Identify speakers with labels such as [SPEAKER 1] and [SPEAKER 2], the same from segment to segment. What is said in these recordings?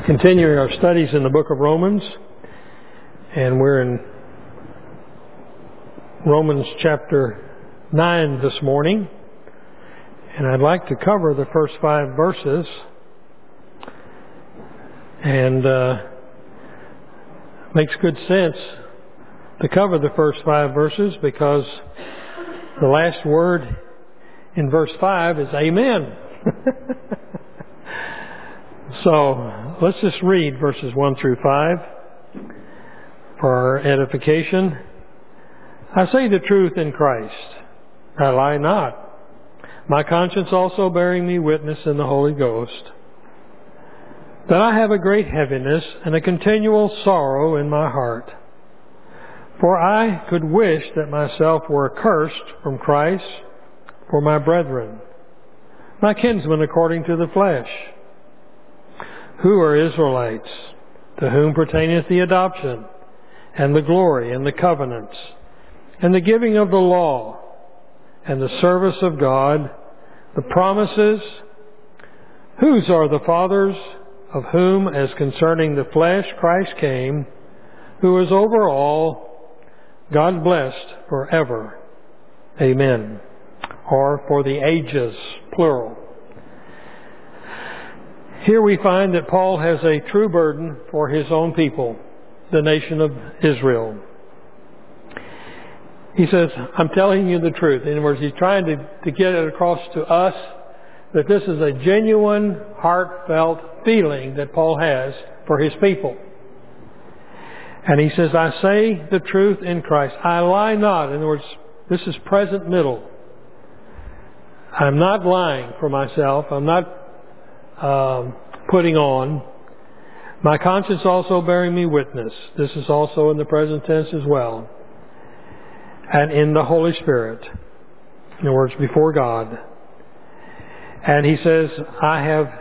[SPEAKER 1] Continuing our studies in the book of Romans, and we're in Romans chapter 9 this morning, and I'd like to cover the first 5 verses, and makes good sense to cover the first 5 verses because the last word in verse 5 is Amen. So let's just read verses 1 through 5 for our edification. I say the truth in Christ. I lie not. My conscience also bearing me witness in the Holy Ghost, that I have a great heaviness and a continual sorrow in my heart. For I could wish that myself were accursed from Christ for my brethren, my kinsmen according to the flesh, who are Israelites, to whom pertaineth the adoption, and the glory, and the covenants, and the giving of the law, and the service of God, the promises, whose are the fathers, of whom, as concerning the flesh, Christ came, who is over all, God blessed forever. Amen. Or for the ages, plural. Here we find that Paul has a true burden for his own people, the nation of Israel. He says, I'm telling you the truth. In other words, he's trying to get it across to us that this is a genuine, heartfelt feeling that Paul has for his people. And he says, I say the truth in Christ. I lie not. In other words, this is present middle. I'm not lying for myself. I'm not putting on. My conscience also bearing me witness. This is also in the present tense as well. And in the Holy Spirit. In other words, before God. And he says, I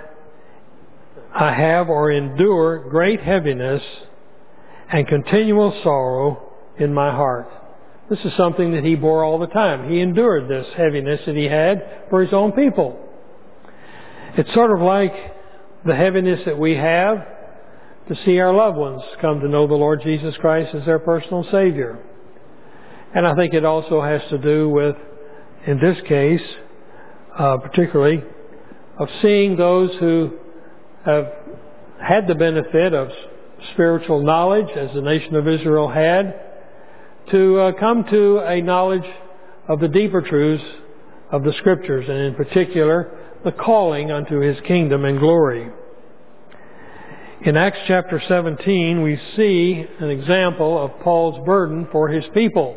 [SPEAKER 1] have or endure great heaviness and continual sorrow in my heart. This is something that he bore all the time. He endured this heaviness that he had for his own people. It's sort of like the heaviness that we have to see our loved ones come to know the Lord Jesus Christ as their personal Savior. And I think it also has to do with, in this case, particularly, of seeing those who have had the benefit of spiritual knowledge, as the nation of Israel had, to come to a knowledge of the deeper truths of the Scriptures, and in particular, the calling unto His kingdom and glory. In Acts chapter 17, we see an example of Paul's burden for his people.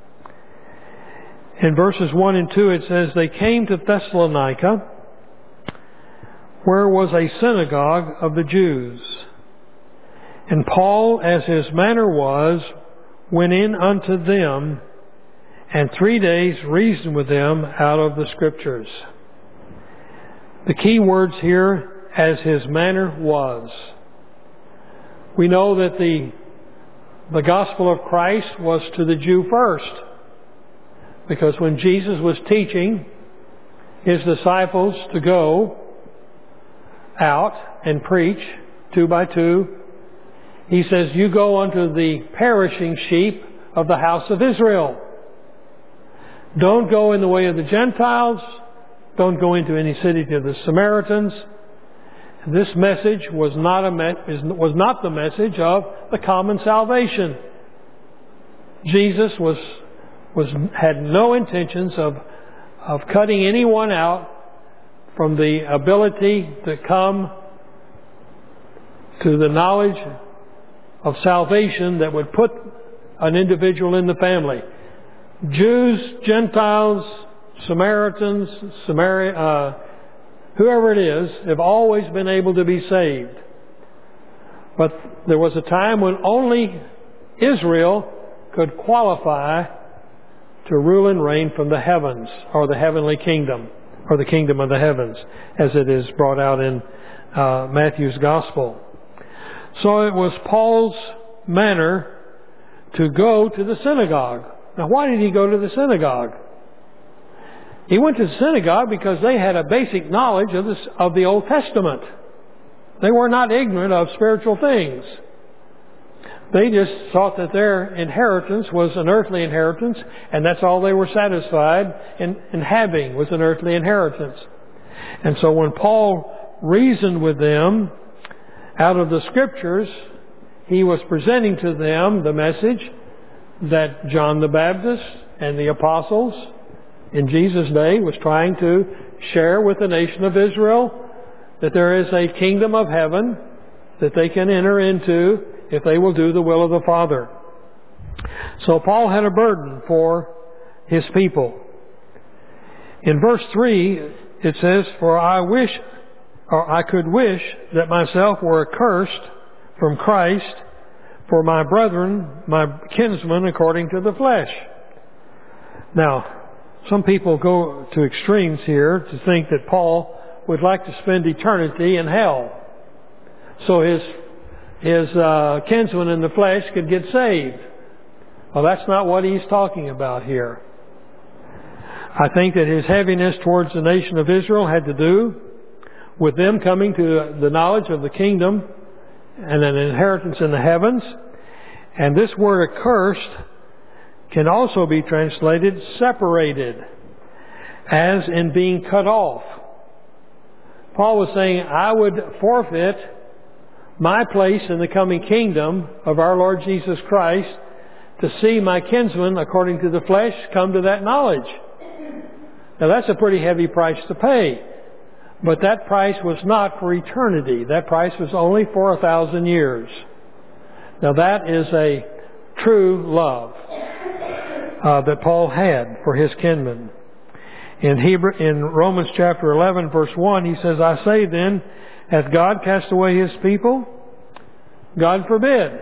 [SPEAKER 1] In verses 1 and 2, it says, They came to Thessalonica, where was a synagogue of the Jews. And Paul, as his manner was, went in unto them, and 3 days reasoned with them out of the Scriptures. The key words here, as his manner was. We know that the gospel of Christ was to the Jew first. Because when Jesus was teaching his disciples to go out and preach 2 by 2, he says, you go unto the perishing sheep of the house of Israel. Don't go in the way of the Gentiles. Don't go into any city of the Samaritans. This message was not the message of the common salvation. Jesus had no intentions of cutting anyone out from the ability to come to the knowledge of salvation that would put an individual in the family. Jews, Gentiles, Samaritans, whoever it is, have always been able to be saved. But there was a time when only Israel could qualify to rule and reign from the heavens, or the heavenly kingdom, or the kingdom of the heavens, as it is brought out in Matthew's Gospel. So it was Paul's manner to go to the synagogue. Now, why did he go to the synagogue? He went to the synagogue because they had a basic knowledge of the Old Testament. They were not ignorant of spiritual things. They just thought that their inheritance was an earthly inheritance, and that's all they were satisfied in having, was an earthly inheritance. And so when Paul reasoned with them out of the Scriptures, he was presenting to them the message that John the Baptist and the apostles in Jesus' day was trying to share with the nation of Israel, that there is a kingdom of heaven that they can enter into if they will do the will of the Father. So Paul had a burden for his people. In verse 3, it says, "For I could wish that myself were accursed from Christ for my brethren, my kinsmen, according to the flesh." Now, some people go to extremes here to think that Paul would like to spend eternity in hell, so his kinsmen in the flesh could get saved. Well, that's not what he's talking about here. I think that his heaviness towards the nation of Israel had to do with them coming to the knowledge of the kingdom and an inheritance in the heavens. And this word accursed can also be translated separated, as in being cut off. Paul was saying, I would forfeit my place in the coming kingdom of our Lord Jesus Christ to see my kinsmen, according to the flesh, come to that knowledge. Now that's a pretty heavy price to pay. But that price was not for eternity. That price was only for 1,000 years. Now that is a true love that Paul had for his kinsmen. In Romans chapter 11, verse 1, he says, "I say then, hath God cast away his people? God forbid.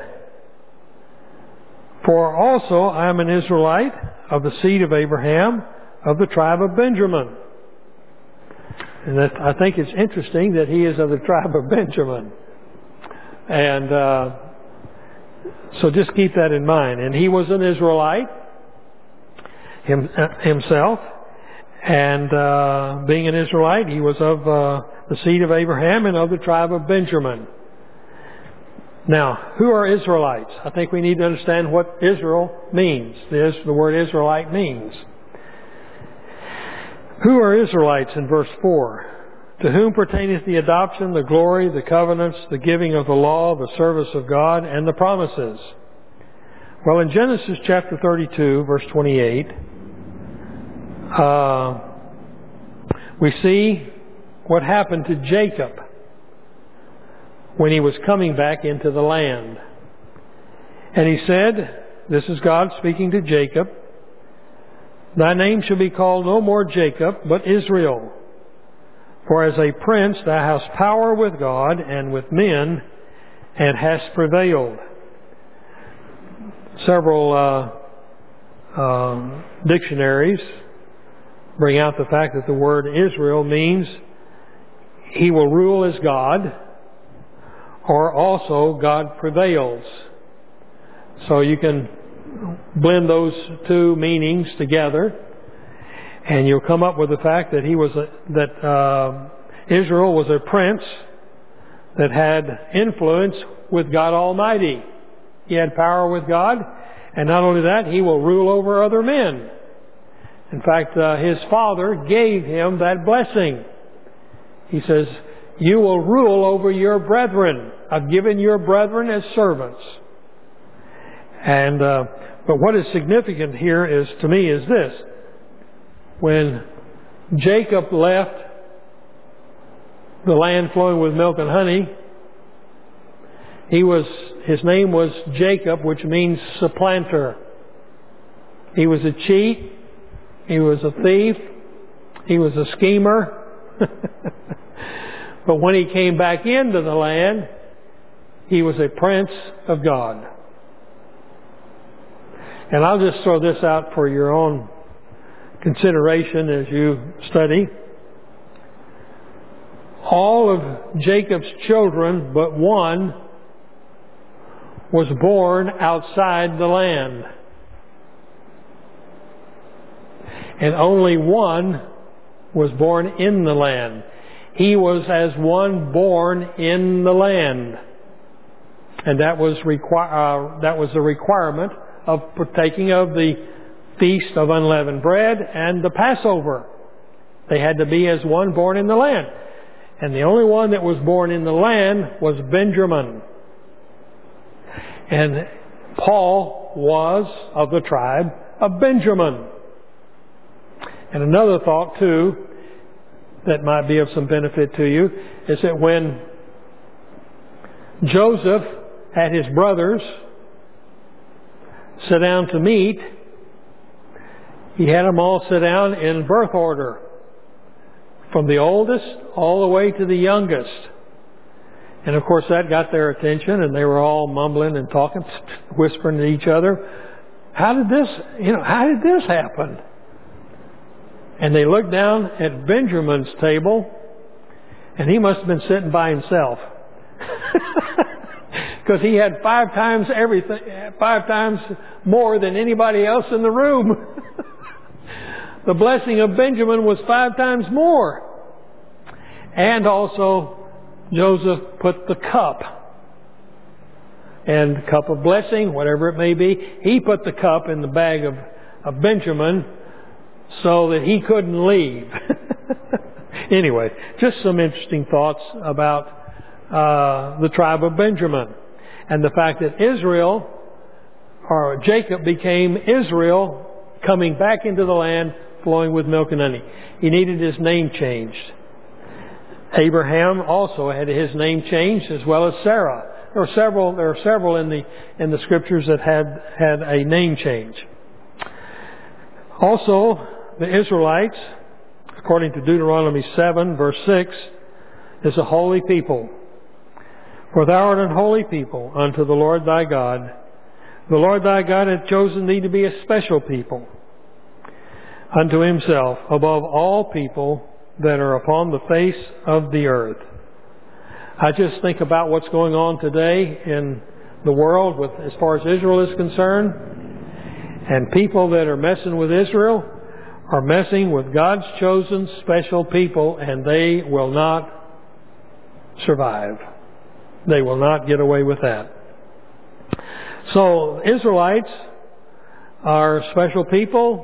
[SPEAKER 1] For also I am an Israelite of the seed of Abraham, of the tribe of Benjamin." And I think it's interesting that he is of the tribe of Benjamin. And so just keep that in mind. And he was an Israelite himself. And being an Israelite, he was of the seed of Abraham and of the tribe of Benjamin. Now, who are Israelites? I think we need to understand what Israel means. The word Israelite means. Who are Israelites in verse 4? To whom pertaineth the adoption, the glory, the covenants, the giving of the law, the service of God, and the promises? Well, in Genesis chapter 32, verse 28, we see what happened to Jacob when he was coming back into the land. And he said, this is God speaking to Jacob, "Thy name shall be called no more Jacob, but Israel. For as a prince thou hast power with God and with men, and hast prevailed." Several dictionaries bring out the fact that the word Israel means he will rule as God, or also God prevails. So you can blend those two meanings together, and you'll come up with the fact that Israel was a prince that had influence with God Almighty. He had power with God, and not only that, he will rule over other men. In fact, his father gave him that blessing. He says, "You will rule over your brethren. I've given your brethren as servants." And but what is significant here is, to me, is this: when Jacob left the land flowing with milk and honey, his name was Jacob, which means supplanter. He was a cheat. He was a thief. He was a schemer. But when he came back into the land, he was a prince of God. And I'll just throw this out for your own consideration as you study. All of Jacob's children but one was born outside the land. And only one was born in the land. he was as one born in the land. And that was the requirement of partaking of the Feast of Unleavened Bread and the Passover. They had to be as one born in the land. And the only one that was born in the land was Benjamin. And Paul was of the tribe of Benjamin. And another thought, too, that might be of some benefit to you, is that when Joseph had his brothers sit down to meet, he had them all sit down in birth order, from the oldest all the way to the youngest. And of course that got their attention, and they were all mumbling and talking, whispering to each other, how did this happen? And they looked down at Benjamin's table, and he must have been sitting by himself. Because he had 5 times more than anybody else in the room. The blessing of Benjamin was 5 times more. And also, Joseph put the cup, and cup of blessing, whatever it may be, he put the cup in the bag of Benjamin so that he couldn't leave. Anyway, just some interesting thoughts about the tribe of Benjamin. And the fact that Jacob became Israel, coming back into the land flowing with milk and honey. He needed his name changed. Abraham also had his name changed, as well as Sarah. There are several in the scriptures that had a name change. Also, the Israelites, according to Deuteronomy 7, verse 6, is a holy people. For thou art an holy people unto the Lord thy God. The Lord thy God hath chosen thee to be a special people unto himself above all people that are upon the face of the earth. I just think about what's going on today in the world as far as Israel is concerned. And people that are messing with Israel are messing with God's chosen special people, and they will not survive. They will not get away with that. So, Israelites are special people.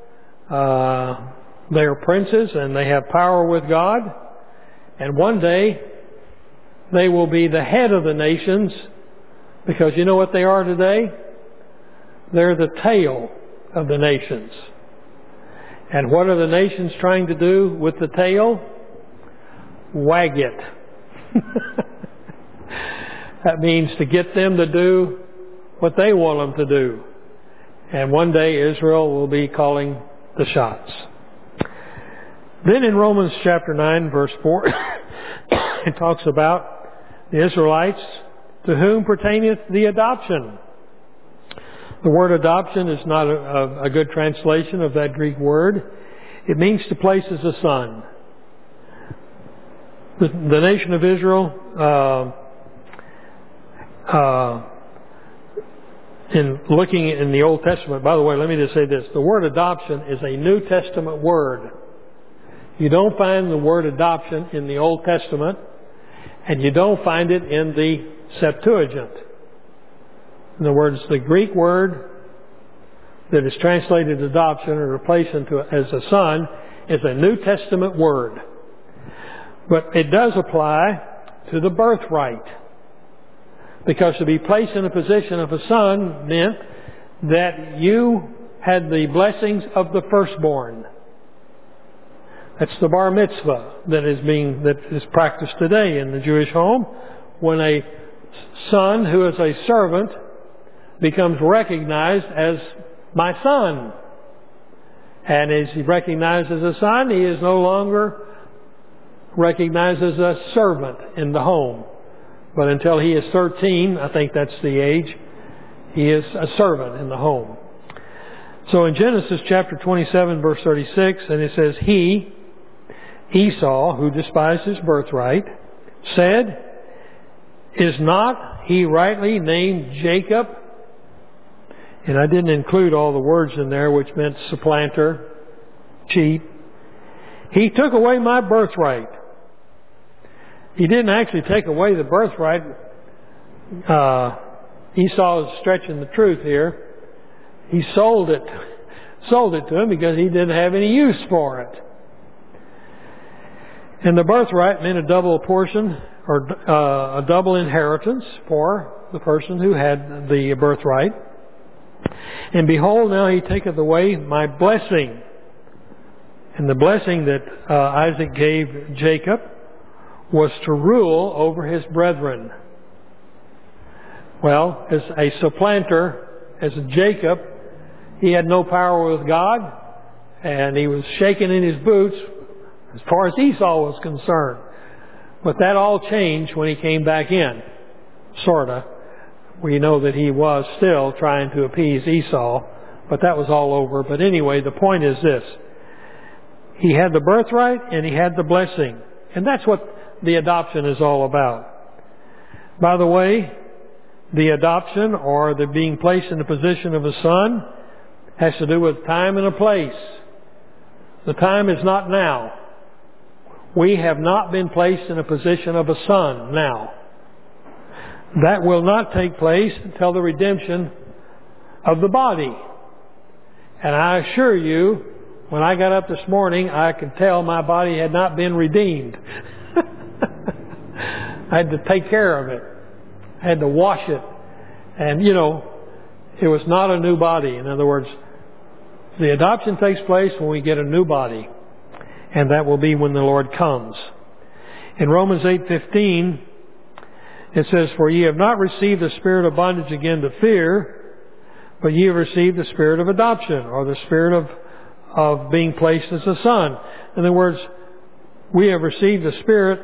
[SPEAKER 1] They are princes, and they have power with God. And one day, they will be the head of the nations, because you know what they are today? They're the tail of the nations. And what are the nations trying to do with the tail? Wag it. That means to get them to do what they want them to do. And one day Israel will be calling the shots. Then in Romans chapter 9, verse 4, it talks about the Israelites to whom pertaineth the adoption. The word adoption is not a good translation of that Greek word. It means to place as a son. The nation of Israel, in looking in the Old Testament, by the way, let me just say this. The word adoption is a New Testament word. You don't find the word adoption in the Old Testament, and you don't find it in the Septuagint. In other words, the Greek word that is translated adoption or replaced as a son is a New Testament word. But it does apply to the birthright. Because to be placed in a position of a son meant that you had the blessings of the firstborn. That's the bar mitzvah that is practiced today in the Jewish home, when a son who is a servant becomes recognized as my son. And as he recognized as a son, he is no longer recognized as a servant in the home. But until he is 13, I think that's the age, he is a servant in the home. So in Genesis chapter 27, verse 36, and it says, He, Esau, who despised his birthright, said, Is not he rightly named Jacob? And I didn't include all the words in there, which meant supplanter, cheat. He took away my birthright He didn't actually take away the birthright. Esau is stretching the truth here. He sold it to him because he didn't have any use for it. And the birthright meant a double portion or a double inheritance for the person who had the birthright. And behold, now he taketh away my blessing. And the blessing that Isaac gave Jacob was to rule over his brethren. Well, as a supplanter, as Jacob, he had no power with God, and he was shaking in his boots as far as Esau was concerned. But that all changed when he came back in, sorta. We know that he was still trying to appease Esau, but that was all over. But anyway, the point is this. He had the birthright and he had the blessing. And that's what the adoption is all about. By the way, the adoption or the being placed in the position of a son has to do with time and a place. The time is not now. We have not been placed in a position of a son now. That will not take place until the redemption of the body. And I assure you, when I got up this morning, I could tell my body had not been redeemed. I had to take care of it. I had to wash it. And, it was not a new body. In other words, the adoption takes place when we get a new body. And that will be when the Lord comes. In Romans 8:15, it says, For ye have not received the spirit of bondage again to fear, but ye have received the spirit of adoption, or the spirit of being placed as a son. In other words, we have received the spirit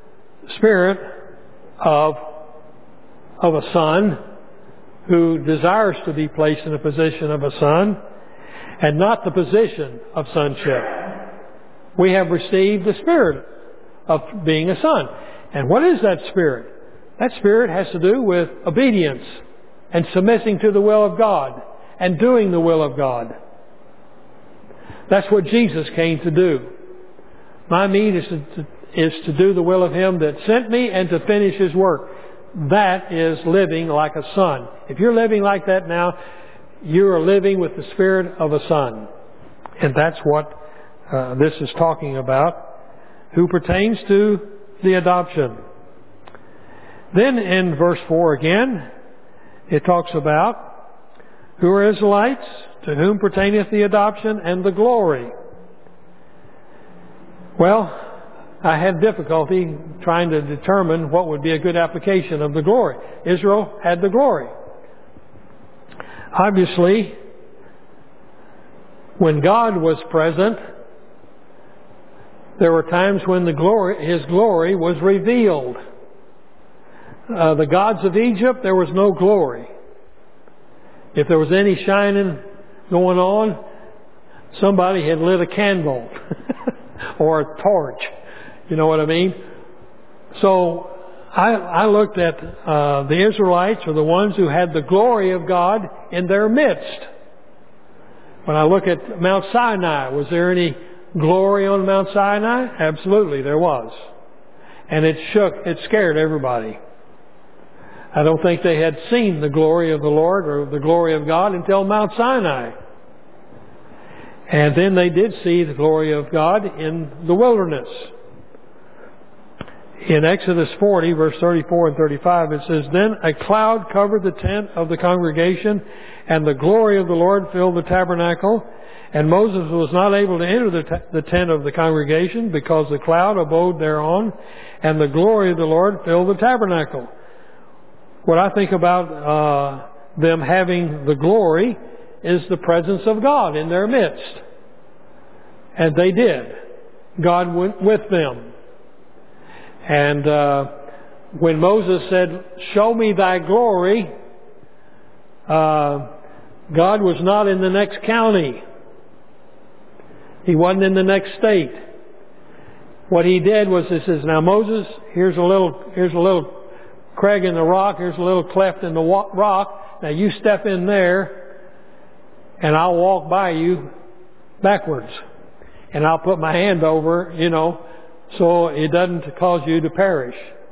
[SPEAKER 1] of a son who desires to be placed in the position of a son, and not the position of sonship. We have received the spirit of being a son. And what is that spirit? That spirit has to do with obedience and submitting to the will of God and doing the will of God. That's what Jesus came to do. My meat is to do the will of Him that sent me and to finish His work. That is living like a son. If you're living like that now, you are living with the spirit of a son. And that's what this is talking about, who pertains to the adoption. Then in verse 4 again, it talks about who are Israelites, to whom pertaineth the adoption and the glory. Well, I had difficulty trying to determine what would be a good application of the glory. Israel had the glory. Obviously, when God was present, there were times when His glory was revealed. The gods of Egypt, there was no glory. If there was any shining going on, somebody had lit a candle or a torch. You know what I mean? So I looked at the Israelites are the ones who had the glory of God in their midst. When I look at Mount Sinai, was there any glory on Mount Sinai? Absolutely, there was. And it scared everybody. I don't think they had seen the glory of the Lord or the glory of God until Mount Sinai. And then they did see the glory of God in the wilderness. In Exodus 40, verse 34 and 35, it says, Then a cloud covered the tent of the congregation, and the glory of the Lord filled the tabernacle. And Moses was not able to enter the tent of the congregation because the cloud abode thereon, and the glory of the Lord filled the tabernacle. What I think about them having the glory is the presence of God in their midst. And they did. God went with them. And when Moses said, Show me thy glory, God was not in the next county. He wasn't in the next state. What he did was, he says, Now Moses, here's a little crag in the rock, here's a little cleft in the rock. Now you step in there, and I'll walk by you backwards. And I'll put my hand over, so it doesn't cause you to perish.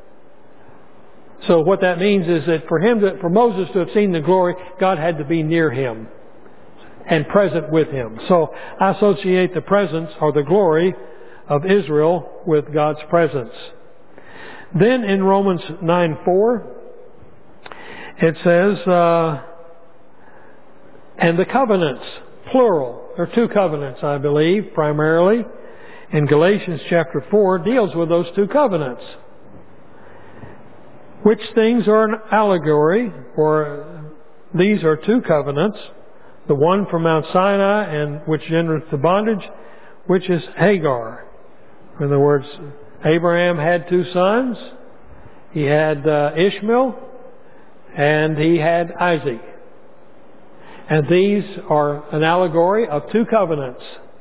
[SPEAKER 1] So what that means is that for Moses to have seen the glory, God had to be near him and present with him. So I associate the presence or the glory of Israel with God's presence. Then in Romans 9:4, it says, and the covenants, plural. There are two covenants, I believe, primarily. And Galatians chapter 4 deals with those two covenants. Which things are an allegory, for these are two covenants. The one from Mount Sinai, and which gendereth to bondage, which is Hagar. In other words, Abraham had two sons. He had Ishmael, and he had Isaac. And these are an allegory of two covenants.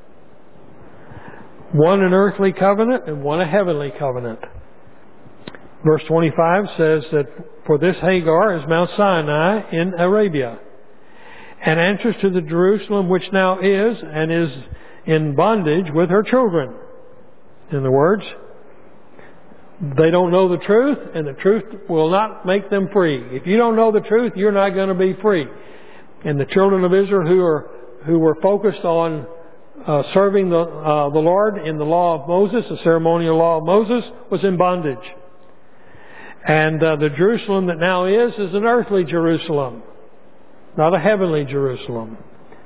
[SPEAKER 1] One an earthly covenant and one a heavenly covenant. Verse 25 says that for this Hagar is Mount Sinai in Arabia, and answers to the Jerusalem which now is and is in bondage with her children. In other words, they don't know the truth, and the truth will not make them free. If you don't know the truth, you're not going to be free. And the children of Israel who were focused on serving the Lord in the law of Moses, the ceremonial law of Moses, was in bondage. And the Jerusalem that now is an earthly Jerusalem, not a heavenly Jerusalem.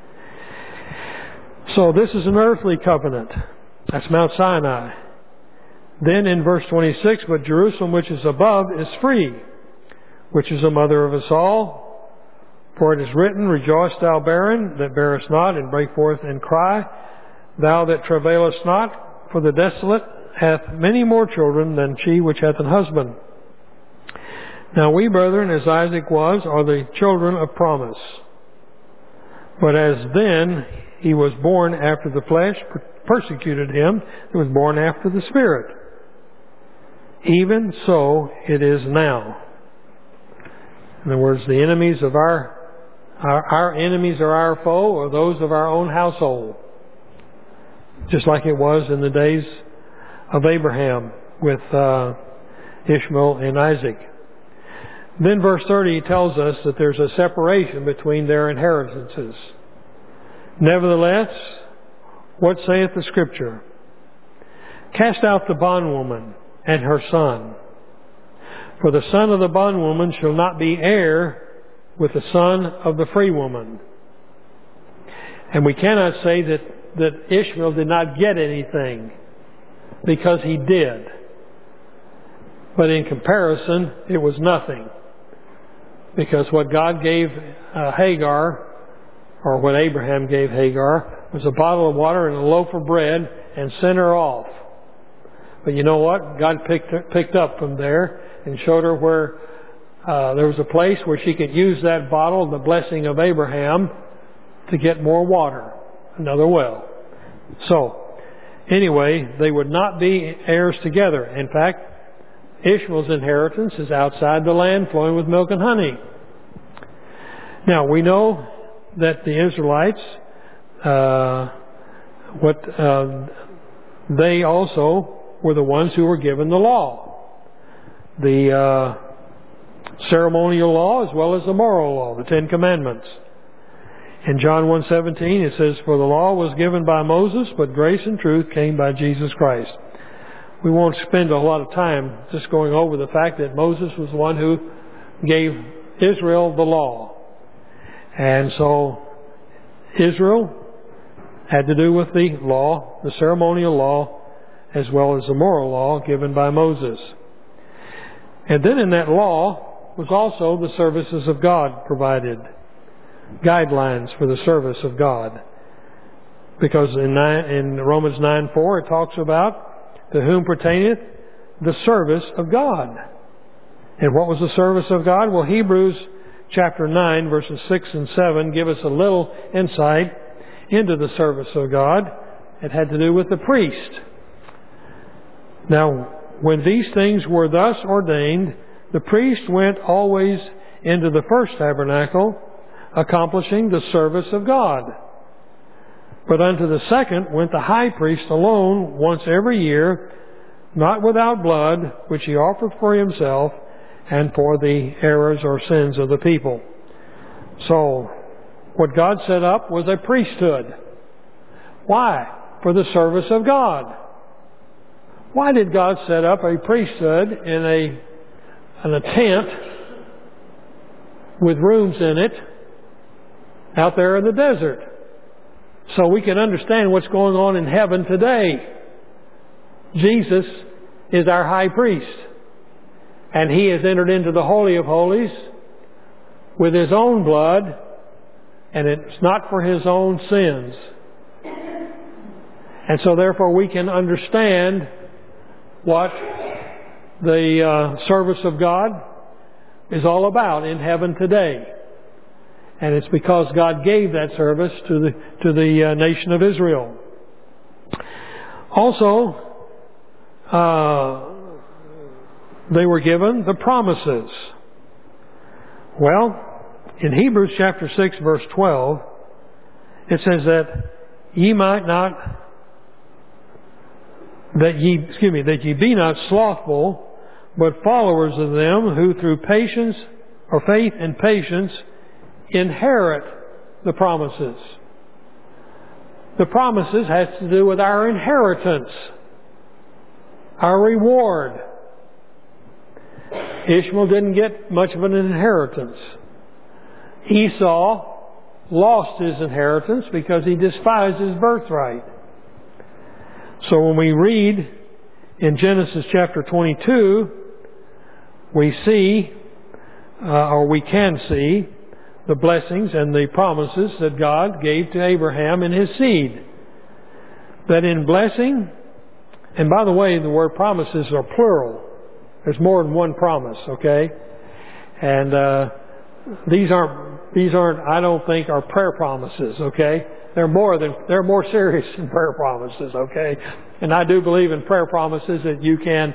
[SPEAKER 1] So this is an earthly covenant. That's Mount Sinai. Then in verse 26, but Jerusalem which is above is free, which is the mother of us all. For it is written, rejoice thou barren that bearest not, and break forth and cry, thou that travailest not, for the desolate hath many more children than she which hath an husband. Now we, brethren, as Isaac was, are the children of promise. But as then he was born after the flesh, persecuted him that was born after the Spirit. Even so it is now. In other words, the enemies of our enemies are our foe, or those of our own household. Just like it was in the days of Abraham with Ishmael and Isaac. Then verse 30 tells us that there's a separation between their inheritances. Nevertheless, what saith the Scripture? Cast out the bondwoman and her son. For the son of the bondwoman shall not be heir with the son of the free woman. And we cannot say that Ishmael did not get anything, because he did. But in comparison, it was nothing. Because what God gave Hagar, or what Abraham gave Hagar, was a bottle of water and a loaf of bread, and sent her off. But you know what? God picked up from there and showed her where there was a place where she could use that bottle, the blessing of Abraham, to get more water, another well. So, anyway, they would not be heirs together. In fact, Ishmael's inheritance is outside the land, flowing with milk and honey. Now, we know that the Israelites, they also were the ones who were given the law. The ceremonial law as well as the moral law, the Ten Commandments. In John 1:17 it says, for the law was given by Moses, but grace and truth came by Jesus Christ. We won't spend a lot of time just going over the fact that Moses was the one who gave Israel the law. And so Israel had to do with the law, the ceremonial law, as well as the moral law given by Moses. And then in that law was also the services of God provided. Guidelines for the service of God. Because in Romans 9:4 it talks about to whom pertaineth the service of God. And what was the service of God? Well, Hebrews chapter 9 verses 6 and 7 give us a little insight into the service of God. It had to do with the priest. Now, when these things were thus ordained, the priest went always into the first tabernacle, accomplishing the service of God. But unto the second went the high priest alone once every year, not without blood, which he offered for himself and for the errors or sins of the people. So, what God set up was a priesthood. Why? For the service of God. Why did God set up a priesthood in a tent with rooms in it out there in the desert? So we can understand what's going on in heaven today. Jesus is our high priest. And He has entered into the Holy of Holies with His own blood, and it's not for His own sins. And so therefore we can understand what the service of God is all about in heaven today. And it's because God gave that service to the nation of Israel. Also, they were given the promises. Well, in Hebrews chapter 6 verse 12, it says that ye be not slothful, but followers of them who through patience or faith and patience inherit the promises. The promises has to do with our inheritance, our reward. Ishmael didn't get much of an inheritance. Esau lost his inheritance because he despised his birthright. So when we read in Genesis chapter 22, we see, or we can see, the blessings and the promises that God gave to Abraham and his seed. That in blessing, and by the way, the word promises are plural. There's more than one promise, okay? And these aren't, I don't think, are prayer promises, okay? They're more serious than prayer promises, okay? And I do believe in prayer promises that you can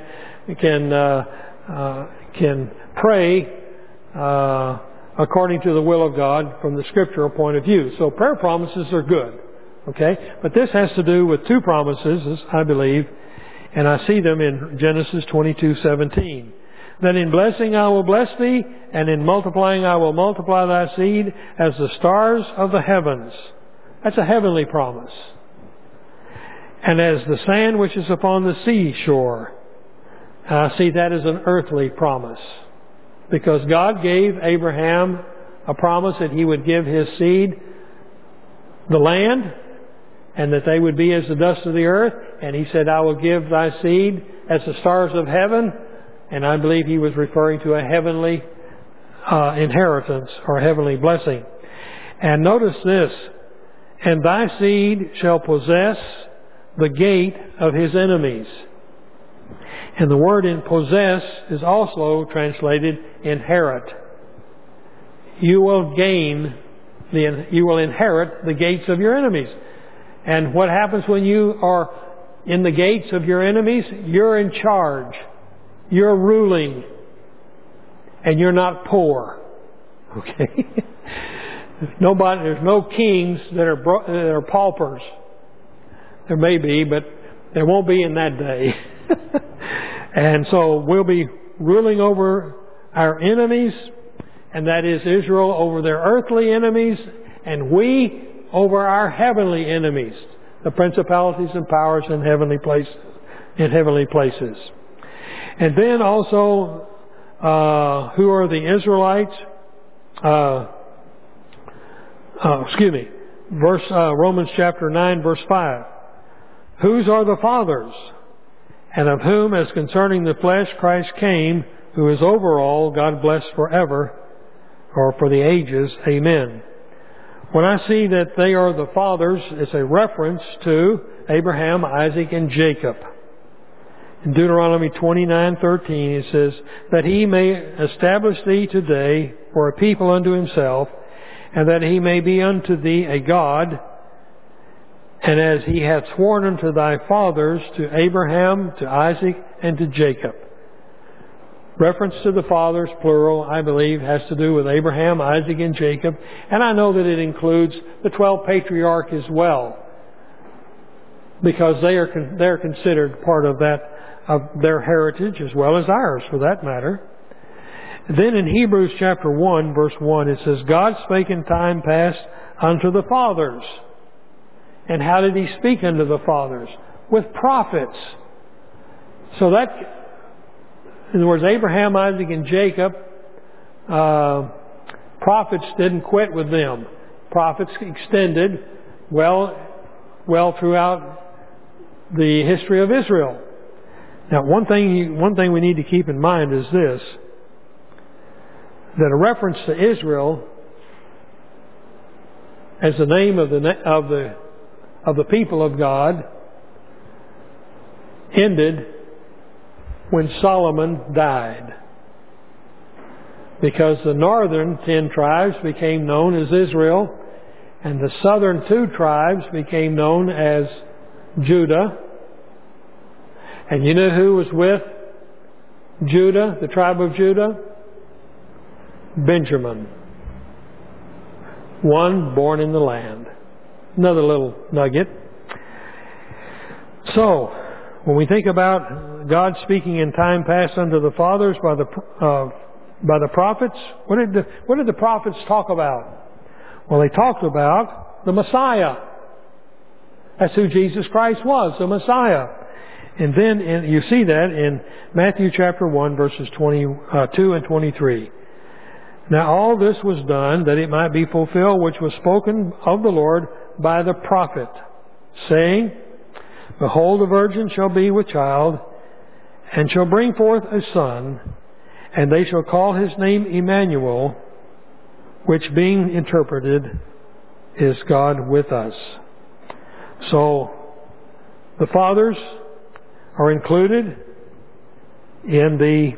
[SPEAKER 1] pray according to the will of God from the scriptural point of view. So prayer promises are good, okay? But this has to do with two promises, I believe, and I see them in Genesis 22:17. That in blessing I will bless thee, and in multiplying I will multiply thy seed as the stars of the heavens. That's a heavenly promise. And as the sand which is upon the seashore. I see that as an earthly promise. Because God gave Abraham a promise that he would give his seed the land, and that they would be as the dust of the earth. And he said, I will give thy seed as the stars of heaven. And I believe he was referring to a heavenly inheritance or heavenly blessing. And notice this, and thy seed shall possess the gate of his enemies. And the word in possess is also translated inherit. You will inherit the gates of your enemies. And what happens when you are in the gates of your enemies? You're in charge. You're ruling. And you're not poor. Okay? There's no kings that are paupers. There may be, but there won't be in that day. And so we'll be ruling over our enemies, and that is Israel over their earthly enemies, and we over our heavenly enemies, the principalities and powers in heavenly places. And then also, who are the Israelites? Romans chapter 9, verse 5. Whose are the fathers? And of whom, as concerning the flesh, Christ came, who is over all, God bless forever, or for the ages. Amen. When I see that they are the fathers, it's a reference to Abraham, Isaac, and Jacob. In Deuteronomy 29:13, it says, that he may establish thee today for a people unto himself, and that he may be unto thee a God, and as he hath sworn unto thy fathers, to Abraham, to Isaac, and to Jacob. Reference to the fathers, plural, I believe, has to do with Abraham, Isaac, and Jacob. And I know that it includes the 12 patriarchs as well, because they're considered part of that of their heritage as well as ours, for that matter. Then in Hebrews chapter 1, verse 1, it says, God spake in time past unto the fathers. And how did He speak unto the fathers? With prophets. So that, in other words, Abraham, Isaac, and Jacob, prophets didn't quit with them. Prophets extended well throughout the history of Israel. Now, one thing we need to keep in mind is this, that a reference to Israel as the name of the people of God ended when Solomon died. Because the northern 10 tribes became known as Israel, and the southern 2 tribes became known as Judah. And you know who was with Judah, the tribe of Judah? Benjamin. One born in the land. Another little nugget. So, when we think about God speaking in time past unto the fathers by the prophets, what did the prophets talk about? Well, they talked about the Messiah. That's who Jesus Christ was, the Messiah. And then you see that in Matthew chapter 1, verses 22 and 23. Now all this was done that it might be fulfilled which was spoken of the Lord by the prophet, saying, Behold, the virgin shall be with child, and shall bring forth a son, and they shall call his name Emmanuel, which being interpreted is God with us. So, the fathers are included in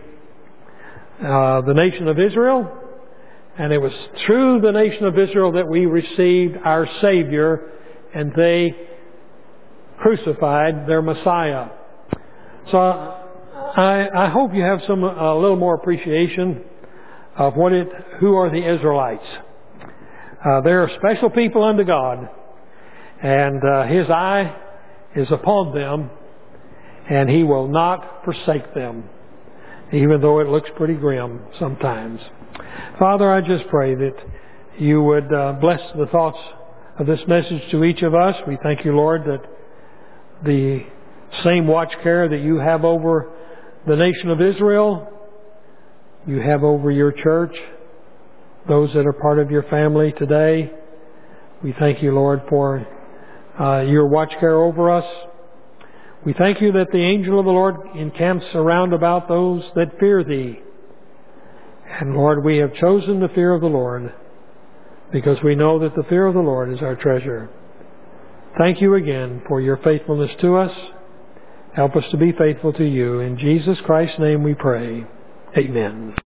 [SPEAKER 1] the nation of Israel, and it was through the nation of Israel that we received our Savior, and they crucified their Messiah. So I hope you have a little more appreciation of who are the Israelites. They're special people unto God, and His eye is upon them, and He will not forsake them, even though it looks pretty grim sometimes. Father, I just pray that You would bless the thoughts of this message to each of us. We thank You, Lord, that the same watch care that You have over the nation of Israel, You have over Your church, those that are part of Your family today. We thank You, Lord, for Your watch care over us. We thank You that the angel of the Lord encamps around about those that fear Thee. And Lord, we have chosen the fear of the Lord because we know that the fear of the Lord is our treasure. Thank You again for Your faithfulness to us. Help us to be faithful to You. In Jesus Christ's name we pray. Amen.